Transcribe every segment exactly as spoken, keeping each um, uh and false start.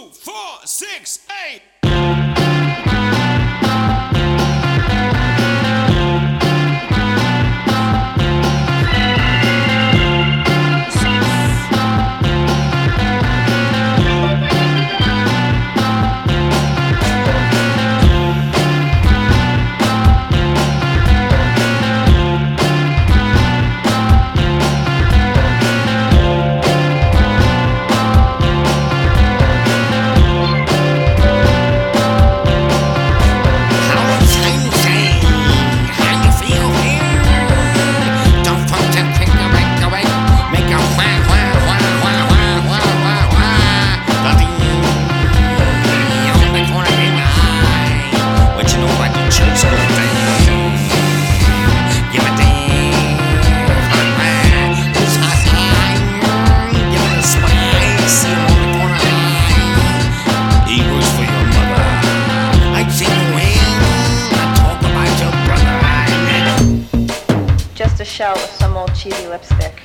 two, four, six, eight. Just a shell with some old cheesy lipstick.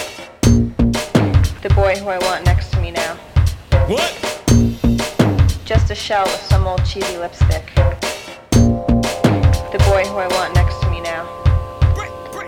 The boy who I want next to me now. What? Just a shell with some old cheesy lipstick. The boy who I want next to me now. Break, break.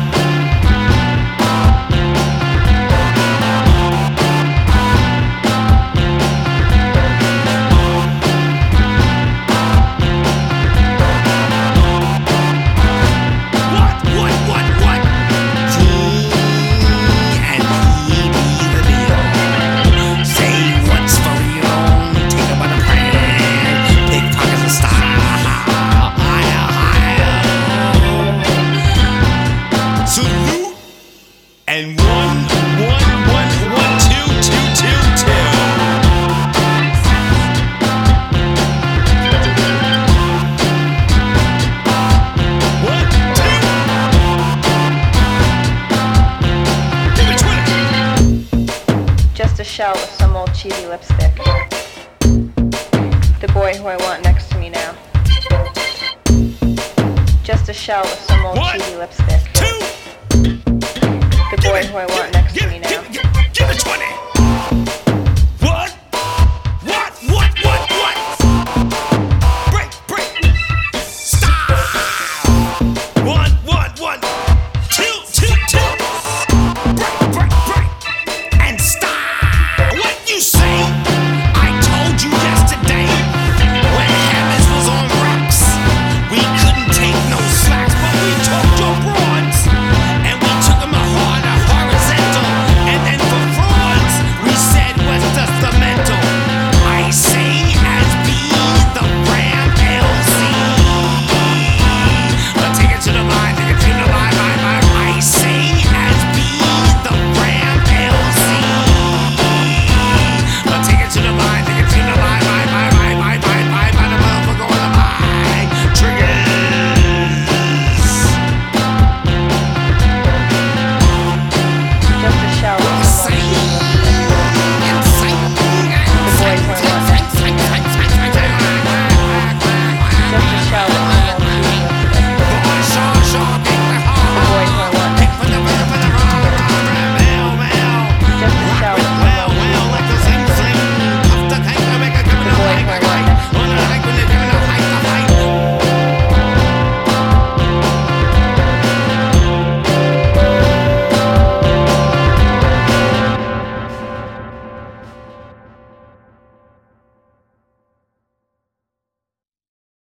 And one, one, one, one, two, two, two, two. One, two. Give me twenty. Just a shell with some old cheesy lipstick. The boy who I want next to me now. Just a shell with some old One, cheesy lipstick. two. The boy who I want next